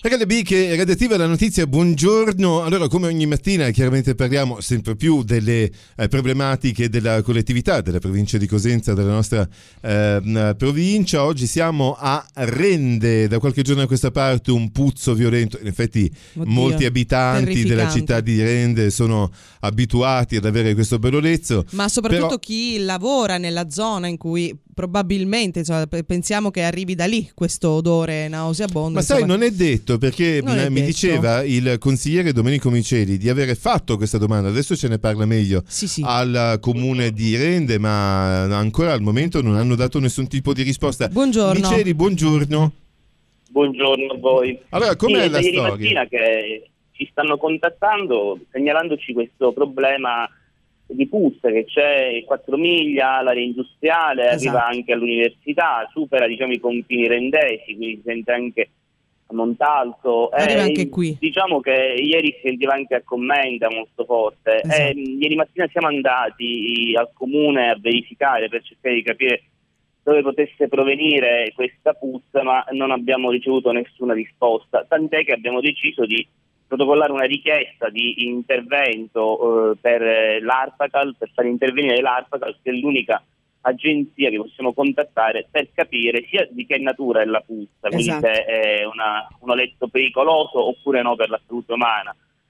RDB che è redattiva la notizia, buongiorno. Allora, come ogni mattina chiaramente parliamo sempre più delle problematiche della collettività della provincia di Cosenza, della nostra provincia. Oggi siamo a Rende, da qualche giorno a questa parte un puzzo violento. In effetti molti abitanti della città di Rende sono abituati ad avere questo bellolezzo. Ma soprattutto chi lavora nella zona in cui probabilmente, pensiamo che arrivi da lì questo odore nauseabondo. Ma sai, non è detto, perché mi diceva il consigliere Domenico Miceli di avere fatto questa domanda, adesso ce ne parla meglio, al comune di Rende, ma ancora al momento non hanno dato nessun tipo di risposta. Buongiorno. Miceli, buongiorno. Buongiorno a voi. Allora, com'è la storia? Ieri mattina che ci stanno contattando segnalandoci questo problema di puzza che c'è 4 miglia, l'area industriale, arriva anche all'università, supera i confini rendesi, quindi si sente anche a Montalto. Arriva anche qui. Diciamo che ieri si sentiva anche a Commenda molto forte. Ieri mattina siamo andati al comune a verificare per cercare di capire dove potesse provenire questa puzza, ma non abbiamo ricevuto nessuna risposta, tant'è che abbiamo deciso di protocollare una richiesta di intervento per l'ARPACAL, per far intervenire l'ARPACAL, che è l'unica agenzia che possiamo contattare per capire sia di che natura è la puzza, quindi se è un oletto pericoloso oppure no per la salute umana.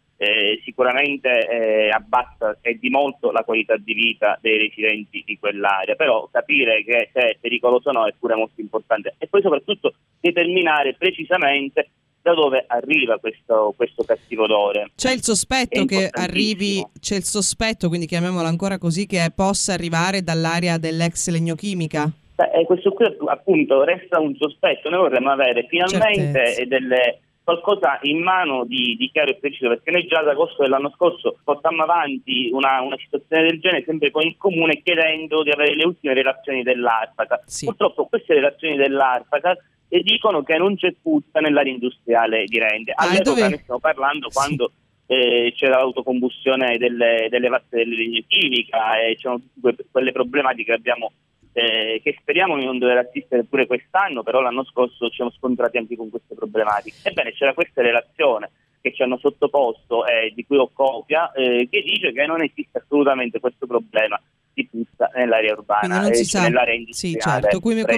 Sicuramente abbassa e di molto la qualità di vita dei residenti di quell'area, però capire che se è pericoloso o no è pure molto importante, e poi soprattutto determinare precisamente da dove arriva questo cattivo odore. C'è il sospetto che arrivi, c'è il sospetto, quindi chiamiamolo ancora così, che possa arrivare dall'area dell'ex legnochimica? Questo qui appunto resta un sospetto, noi vorremmo avere finalmente qualcosa in mano di chiaro e preciso, perché noi già ad agosto dell'anno scorso portammo avanti una situazione del genere sempre con il comune, chiedendo di avere le ultime relazioni dell'ARPACAL. Purtroppo queste relazioni dell'ARPACAL dicono che non c'è puzza nell'area industriale di Rende. All'epoca ne stiamo parlando quando c'era l'autocombustionone delle vaste della legnochimica, e c'erano tutte quelle problematiche che abbiamo che speriamo di non dover assistere pure quest'anno, però l'anno scorso ci siamo scontrati anche con queste problematiche. Ebbene, c'era questa relazione che ci hanno sottoposto, di cui ho copia, che dice che non esiste assolutamente questo problema di puzza nell'area urbana, non si sa. Nell'area industriale.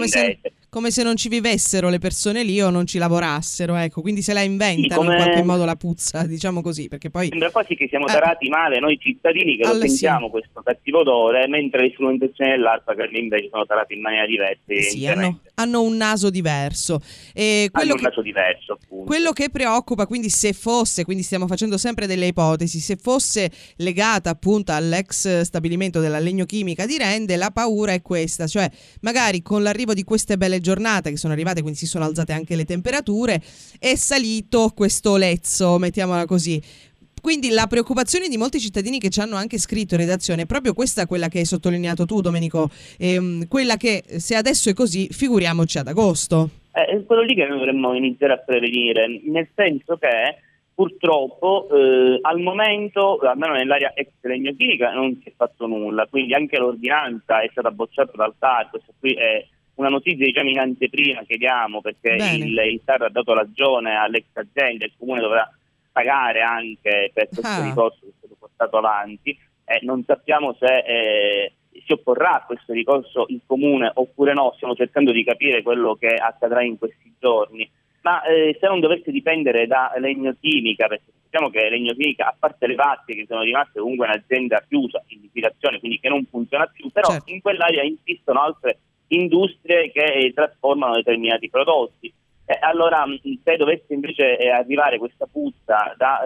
Come se non ci vivessero le persone lì o non ci lavorassero, ecco, quindi se la inventano in qualche modo la puzza, diciamo così, perché poi sembra quasi che siamo tarati male noi cittadini che lo sentiamo questo cattivo odore, mentre le strumentazioni dell'ARPACAL invece sono tarate in maniera diversa. Hanno un naso diverso. Naso diverso, appunto. Quello che preoccupa, quindi quindi stiamo facendo sempre delle ipotesi, se fosse legata appunto all'ex stabilimento della legnochimica di Rende, la paura è questa, cioè magari con l'arrivo di queste belle giornate che sono arrivate, quindi si sono alzate anche le temperature, è salito questo olezzo, mettiamola così. Quindi la preoccupazione di molti cittadini che ci hanno anche scritto in redazione è proprio questa, quella che hai sottolineato tu, Domenico, quella che se adesso è così, figuriamoci ad agosto. È quello lì che noi dovremmo iniziare a prevenire, nel senso che purtroppo al momento, almeno nell'area ex legnochimica, non si è fatto nulla, quindi anche l'ordinanza è stata bocciata dal TAR. Questa qui è una notizia in anteprima che diamo, perché il TAR ha dato ragione all'ex azienda, il comune dovrà pagare anche per questo ricorso che è stato portato avanti, non sappiamo se si opporrà a questo ricorso il comune oppure no, stiamo cercando di capire quello che accadrà in questi giorni, ma se non dovesse dipendere da legnochimica, perché sappiamo che legnochimica, a parte le vacche che sono rimaste comunque un'azienda chiusa, in liquidazione, quindi che non funziona più, però in quell'area insistono altre industrie che trasformano determinati prodotti. Allora, se dovesse invece arrivare questa puzza da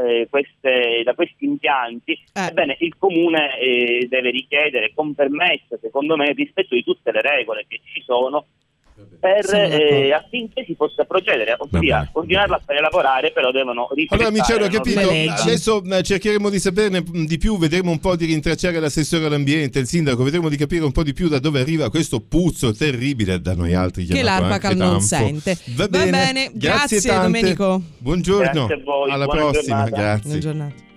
questi impianti, ebbene il comune deve richiedere con permesso, secondo me, il rispetto di tutte le regole che ci sono affinché si possa procedere, ossia continuare a fare lavorare, però devono rispettare. Allora, Miceli, ho capito. Adesso cercheremo di saperne di più, vedremo un po' di rintracciare l'assessore all'ambiente, il sindaco, vedremo di capire un po' di più da dove arriva questo puzzo terribile da noi altri che l'ARPACAL non sente. Va bene. Grazie tante. Domenico. Buongiorno. Grazie a voi. Alla Buona prossima. giornata. Grazie. Buona giornata.